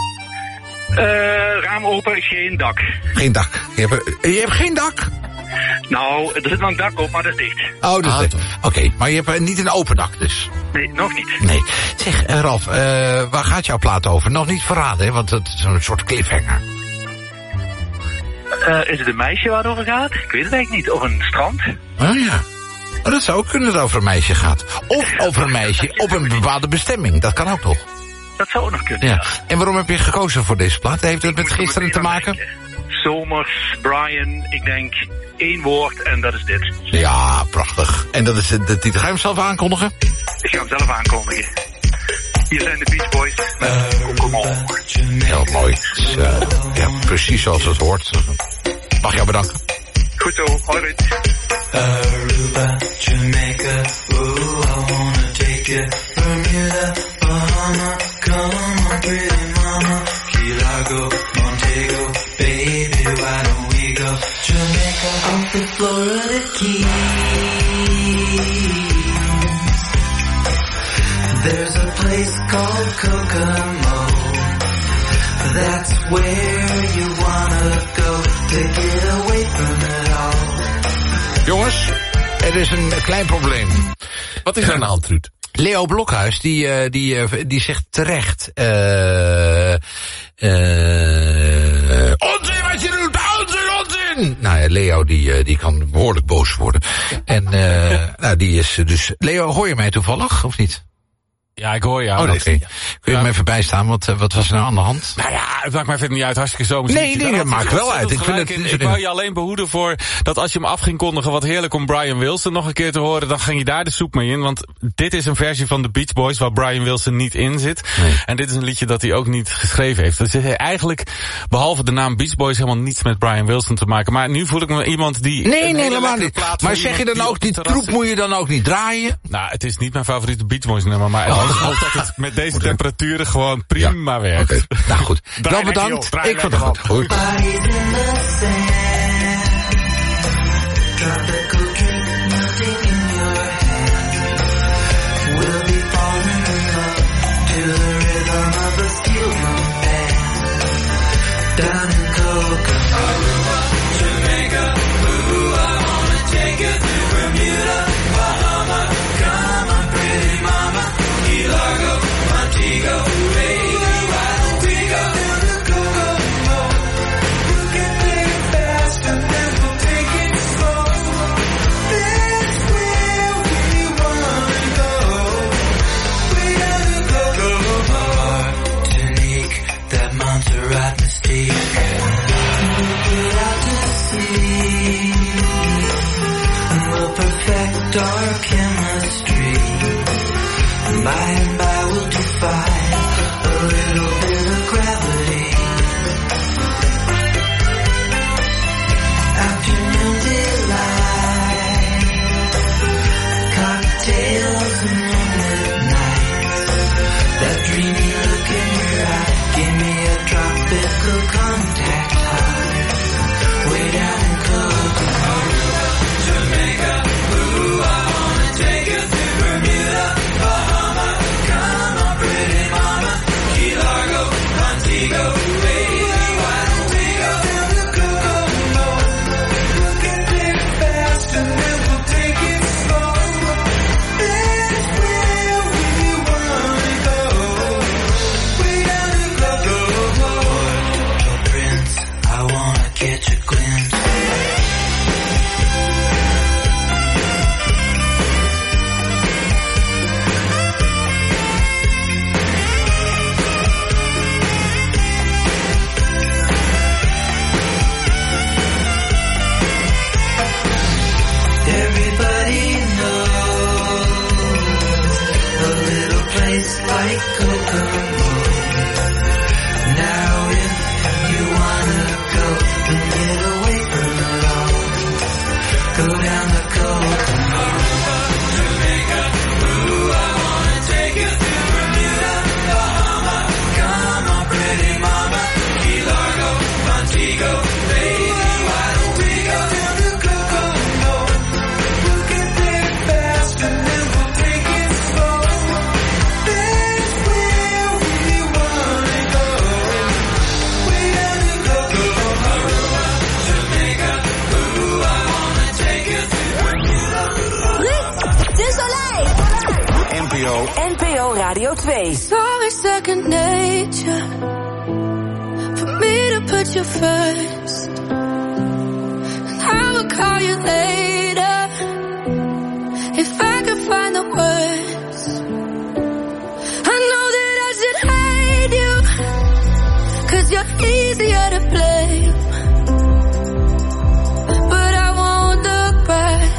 Raam open, geen dak. Geen dak. Je hebt geen dak? Nou, er zit wel een dak op, maar dat is dicht. Oh, dat is dicht. Oké, maar je hebt niet een open dak dus? Nee, nog niet. Nee. Zeg, Ralf, waar gaat jouw plaat over? Nog niet verraden, hè? Want het is een soort cliffhanger. Is het een meisje waar het over gaat? Ik weet het eigenlijk niet. Of een strand? Oh ja. Oh, dat zou ook kunnen dat het over een meisje gaat. Of over een meisje op een bepaalde bestemming. Dat kan ook nog. Dat zou ook nog kunnen, ja. En waarom heb je gekozen voor deze plaat? Heeft het met gisteren te maken? Zomers, Brian, ik denk 1 woord en dat is dit. Ja, prachtig. En dat is de titel. Ga je hem zelf aankondigen? Ik ga hem zelf aankondigen. Hier zijn de Beach Boys met Kokomo. Heel mooi. Dus, ja, precies zoals het hoort. Mag jou bedanken. Goed zo, hoi Ruud. Aruba, Jamaica, ooh, I wanna take you. Bermuda, Bahama, come on, pretty mama. Key Largo, Montego, baby, why don't we go? Jamaica, off the Florida Keys. There's a place called Kokomo. That's where you wanna go to get away from it all. Jongens, er is een klein probleem. Wat is er aan de hand, Ruud? Leo Blokhuis, die zegt terecht... onzin wat je doet, onzin! Nou ja, Leo die kan behoorlijk boos worden. En nou, die is dus... Leo, hoor je mij toevallig, of niet? Ja, ik hoor jou. Oh, oké. Kun je me even bijstaan? Wat was er nou aan de hand? Nou ja, het maakt mij verder niet uit. Hartstikke zomers. Nee, dat maakt wel uit. Ik wou je alleen behoeden voor dat als je hem af ging kondigen, wat heerlijk om Brian Wilson nog een keer te horen, dan ging je daar de soep mee in. Want dit is een versie van de Beach Boys waar Brian Wilson niet in zit. Nee. En dit is een liedje dat hij ook niet geschreven heeft. Dus eigenlijk, behalve de naam Beach Boys, helemaal niets met Brian Wilson te maken. Maar nu voel ik me iemand die... Nee, helemaal niet. Maar zeg je dan ook, die troep moet je dan ook niet draaien? Nou, het is niet mijn favoriete Beach Boys nummer, maar... Ook dat het met deze temperaturen gewoon prima werkt. Okay. Nou goed, wel bedankt. Ik vond het goed. Goed. Our chemistry, by and by we'll defy a little bit of gravity. Afternoon delight, cocktails and moonlit nights. That dreamy look in your eye gave me a tropical contact high, way down in Kokomo, Jamaica. NPO Radio 2. It's always second nature for me to put you first. And I will call you later if I could find the words. I know that I should hate you, 'cause you're easier to blame. But I won't look back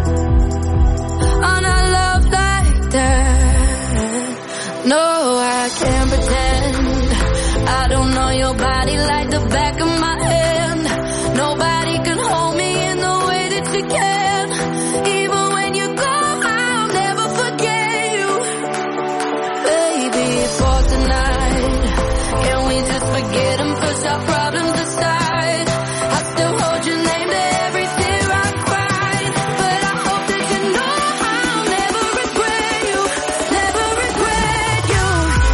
on a love like that. No, I can't pretend I don't know your body like the back of my hand. Nobody can hold me in the way that you can. Even when you go, I'll never forget you. Baby, for tonight, can we just forget and push our problems aside? I still hold your name to every tear I cried. But I hope that you know I'll never regret you. Never regret you.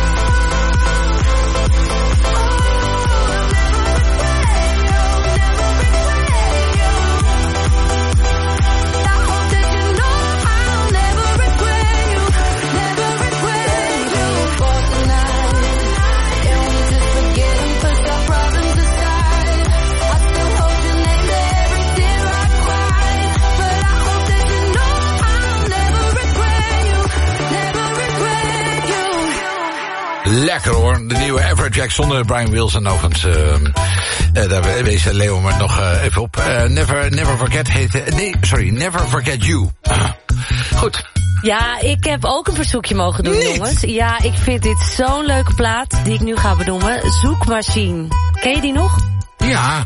Lekker hoor, de nieuwe Everjack zonder Brian Wilson overigens. Daar wees Leo maar nog even op. Never Forget heet... Never Forget You. Goed. Ja, ik heb ook een verzoekje mogen doen, jongens. Ja, ik vind dit zo'n leuke plaat die ik nu ga benoemen. Zoekmachine. Ken je die nog? Ja.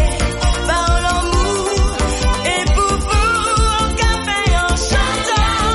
Par l'amour et pour vous, on café en chantant.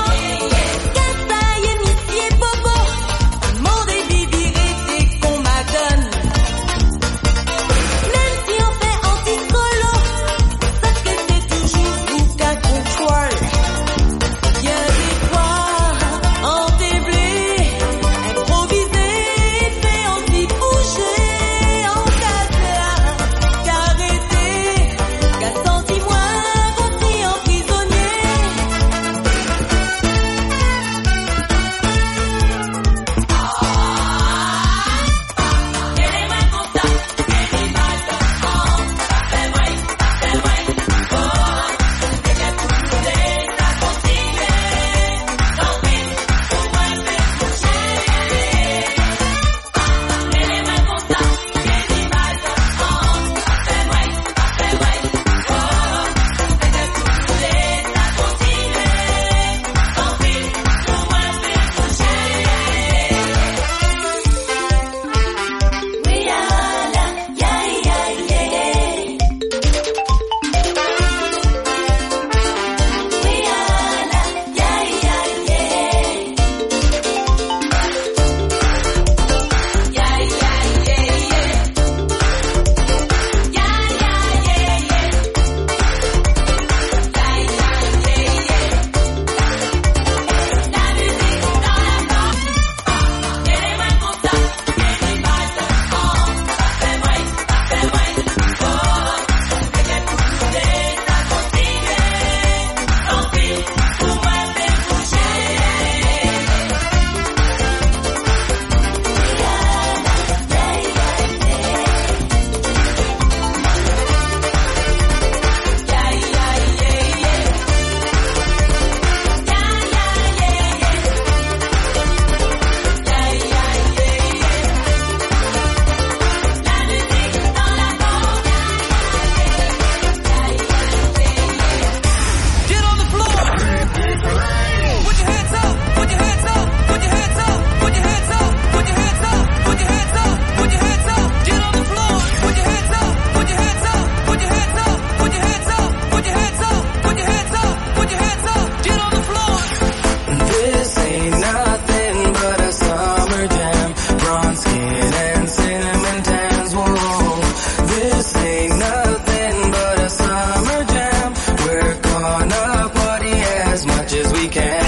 ain't nothing but a summer jam. We're gonna party as much as we can.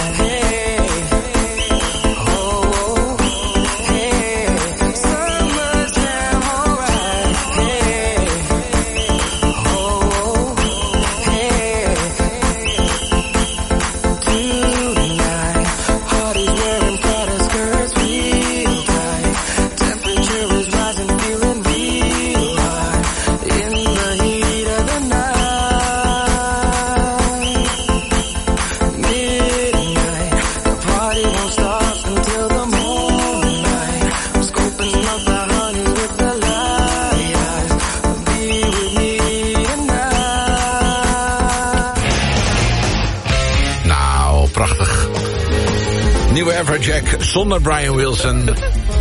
Jack zonder Brian Wilson.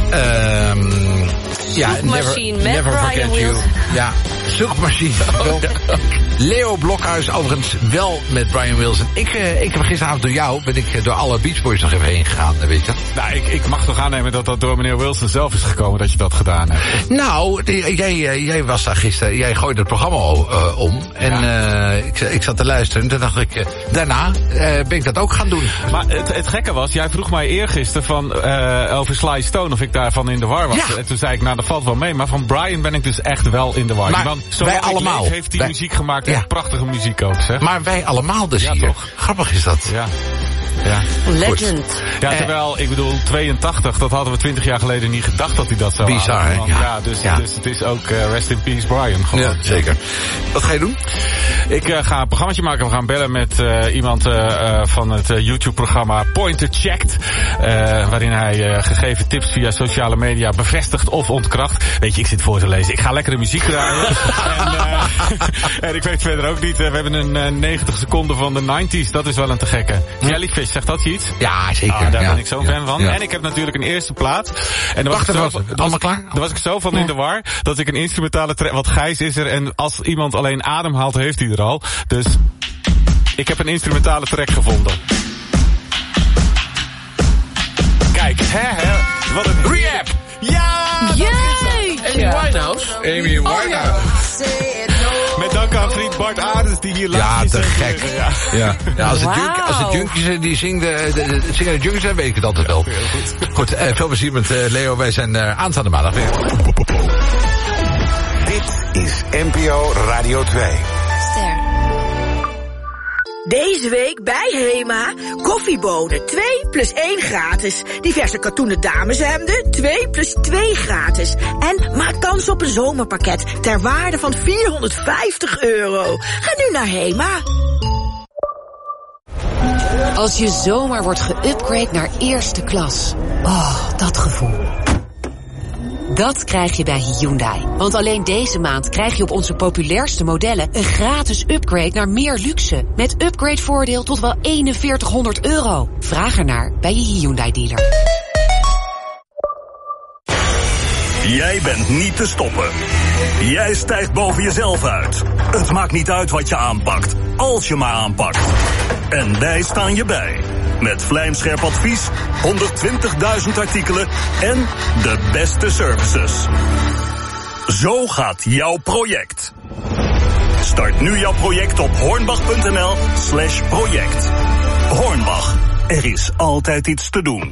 Ja, never forget you. Ja, zoekmachine. Leo Blokhuis overigens wel met Brian Wilson. Ik heb gisteravond door jou, ben ik door alle Beach Boys nog even heen gegaan, weet je. Nou, ik mag toch aannemen dat dat door meneer Wilson zelf is gekomen dat je dat gedaan hebt. Nou, jij was daar gisteren, jij gooide het programma om. En ik zat te luisteren en toen dacht ik, daarna ben ik dat ook gaan doen. Maar het gekke was, jij vroeg mij eergisteren over Sly Stone of ik daarvan in de war was. Ja. En toen zei ik, nou dat valt wel mee, maar van Brian ben ik dus echt wel in de war. Maar want wij allemaal. Heeft die muziek gemaakt, echt prachtige muziek ook, zeg. Maar wij allemaal dus hier. Toch? Grappig is dat. Ja. Legend. Ja, terwijl, ik bedoel, 82, dat hadden we 20 jaar geleden niet gedacht dat hij dat zou bizar, halen. Bizar, dus het is ook rest in peace Brian. Gewoon. Ja, zeker. Wat ga je doen? Ik ga een programmaatje maken. We gaan bellen met iemand van het YouTube-programma Pointer Checked. Waarin hij gegeven tips via sociale media bevestigt of ontkracht. Weet je, ik zit voor te lezen. Ik ga lekkere muziek draaien. En ik weet verder ook niet. We hebben een 90 seconden van de 90s. Dat is wel een te gekke. Jellyfish, zegt dat je iets? Ja, zeker. Daar ben ik zo'n fan van. Ja. En ik heb natuurlijk een eerste plaat. En dan allemaal klaar? Daar was ik zo van in de war dat ik een instrumentale track... Want Gijs is er en als iemand alleen adem haalt, heeft hij er al. Dus ik heb een instrumentale track gevonden. Kijk, wat een rap! Ja! Jeetje! Amy Winehouse. Amy Winehouse. Met dank aan vriend Bart Adens die hier laat. Ja, te gek. Ja, als de junkies die zingen de junkies, dan weet ik het altijd wel. Goed, veel plezier met Leo. Wij zijn aanstaande maandag weer. Dit is NPO Radio 2. Ster. Deze week bij Hema koffiebonen 2 plus 1 gratis. Diverse katoenen dameshemden 2 plus 2 gratis. En maak kans op een zomerpakket ter waarde van €450. Ga nu naar Hema. Als je zomaar wordt geüpgrade naar eerste klas. Oh, dat gevoel. Dat krijg je bij Hyundai. Want alleen deze maand krijg je op onze populairste modellen een gratis upgrade naar meer luxe. Met upgradevoordeel tot wel €4100. Vraag ernaar bij je Hyundai dealer. Jij bent niet te stoppen. Jij stijgt boven jezelf uit. Het maakt niet uit wat je aanpakt, als je maar aanpakt. En wij staan je bij. Met vlijmscherp advies, 120.000 artikelen en de beste services. Zo gaat jouw project. Start nu jouw project op hornbach.nl/project. Hornbach, er is altijd iets te doen.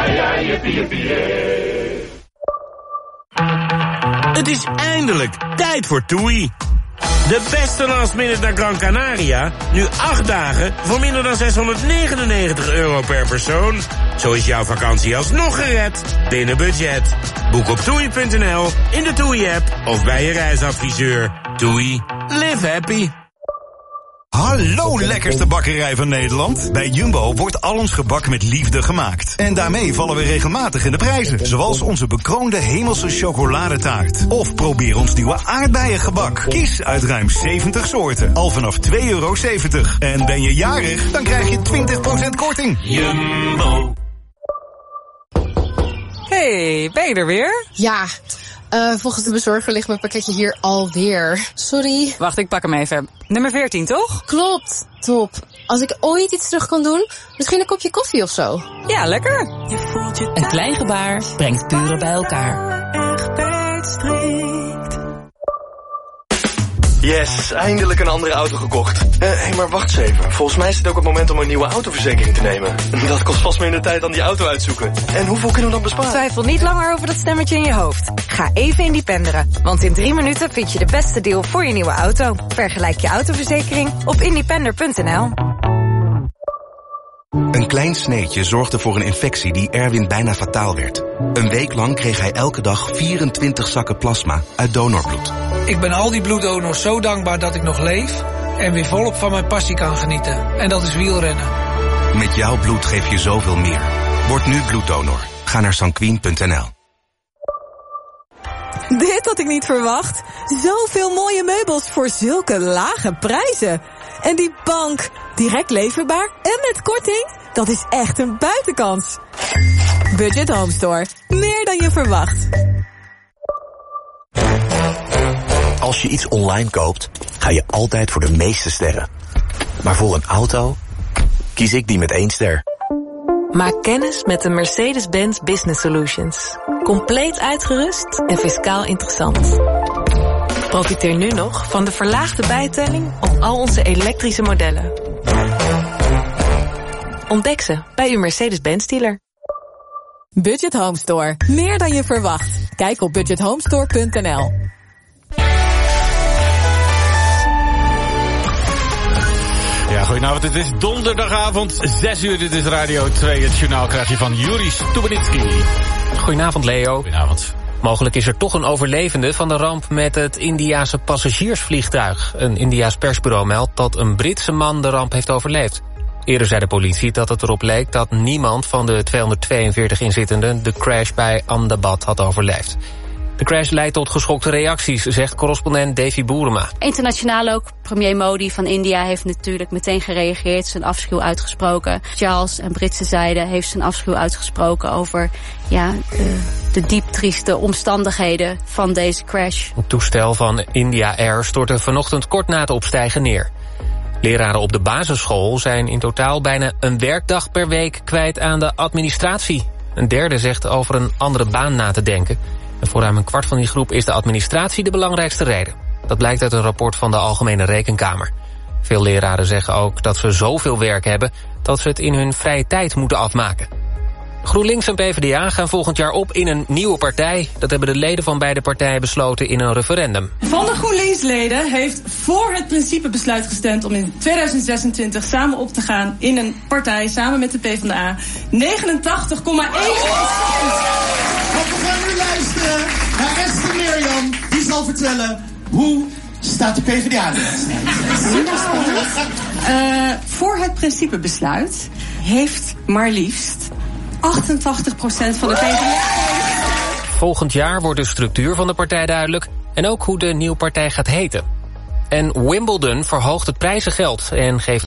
Het is eindelijk tijd voor TUI. De beste last minute naar Gran Canaria. Nu 8 dagen voor minder dan €699 per persoon. Zo is jouw vakantie alsnog gered. Binnen budget. Boek op TUI.nl, in de TUI-app of bij je reisadviseur. TUI. Live happy. Hallo lekkerste bakkerij van Nederland. Bij Jumbo wordt al ons gebak met liefde gemaakt. En daarmee vallen we regelmatig in de prijzen. Zoals onze bekroonde hemelse chocoladetaart. Of probeer ons nieuwe aardbeiengebak. Kies uit ruim 70 soorten. Al vanaf €2,70. En ben je jarig, dan krijg je 20% korting. Jumbo. Hey, ben je er weer? Ja. Volgens de bezorger ligt mijn pakketje hier alweer. Sorry. Wacht, ik pak hem even. Nummer 14, toch? Klopt. Top. Als ik ooit iets terug kan doen, misschien een kopje koffie of zo. Ja, lekker. Een klein gebaar brengt buren bij elkaar. Yes, eindelijk een andere auto gekocht. Hé, maar wacht eens even. Volgens mij is het ook het moment om een nieuwe autoverzekering te nemen. Dat kost vast minder tijd dan die auto uitzoeken. En hoeveel kunnen we dan besparen? Twijfel niet langer over dat stemmetje in je hoofd. Ga even independeren, want in 3 minuten vind je de beste deal voor je nieuwe auto. Vergelijk je autoverzekering op independer.nl. Een klein sneetje zorgde voor een infectie die Erwin bijna fataal werd. Een week lang kreeg hij elke dag 24 zakken plasma uit donorbloed. Ik ben al die bloeddonors zo dankbaar dat ik nog leef en weer volop van mijn passie kan genieten. En dat is wielrennen. Met jouw bloed geef je zoveel meer. Word nu bloeddonor. Ga naar sanquin.nl. Dit had ik niet verwacht. Zoveel mooie meubels voor zulke lage prijzen. En die bank, direct leverbaar en met korting, dat is echt een buitenkans. Budget Home Store, meer dan je verwacht. Als je iets online koopt, ga je altijd voor de meeste sterren. Maar voor een auto kies ik die met 1 ster. Maak kennis met de Mercedes-Benz Business Solutions. Compleet uitgerust en fiscaal interessant. Profiteer nu nog van de verlaagde bijtelling op al onze elektrische modellen. Ontdek ze bij uw Mercedes-Benz dealer. Budget Home Store, meer dan je verwacht. Kijk op budgethomestore.nl. Ja, goedenavond. Het is donderdagavond, 6 uur. Dit is Radio 2. Het journaal krijg je van Juri Stubenitski. Goedenavond, Leo. Goedenavond. Mogelijk is er toch een overlevende van de ramp met het Indiase passagiersvliegtuig. Een Indiaas persbureau meldt dat een Britse man de ramp heeft overleefd. Eerder zei de politie dat het erop leek dat niemand van de 242 inzittenden de crash bij Ahmedabad had overleefd. De crash leidt tot geschokte reacties, zegt correspondent Davy Boerema. Internationaal ook. Premier Modi van India heeft natuurlijk meteen gereageerd, zijn afschuw uitgesproken. Charles en Britse zijde heeft zijn afschuw uitgesproken over de diep trieste omstandigheden van deze crash. Het toestel van India Air stortte vanochtend kort na het opstijgen neer. Leraren op de basisschool zijn in totaal bijna een werkdag per week kwijt aan de administratie. Een derde zegt over een andere baan na te denken. En voor ruim een kwart van die groep is de administratie de belangrijkste reden. Dat blijkt uit een rapport van de Algemene Rekenkamer. Veel leraren zeggen ook dat ze zoveel werk hebben dat ze het in hun vrije tijd moeten afmaken. GroenLinks en PvdA gaan volgend jaar op in een nieuwe partij. Dat hebben de leden van beide partijen besloten in een referendum. Van de GroenLinks-leden heeft voor het principebesluit gestemd om in 2026 samen op te gaan in een partij samen met de PvdA. 89,1%. We gaan nu luisteren naar Esther Mirjam. Die zal vertellen hoe staat de PvdA voor het principebesluit heeft maar liefst 88% van de PvdA. Volgend jaar wordt de structuur van de partij duidelijk en ook hoe de nieuwe partij gaat heten. En Wimbledon verhoogt het prijzengeld en geeft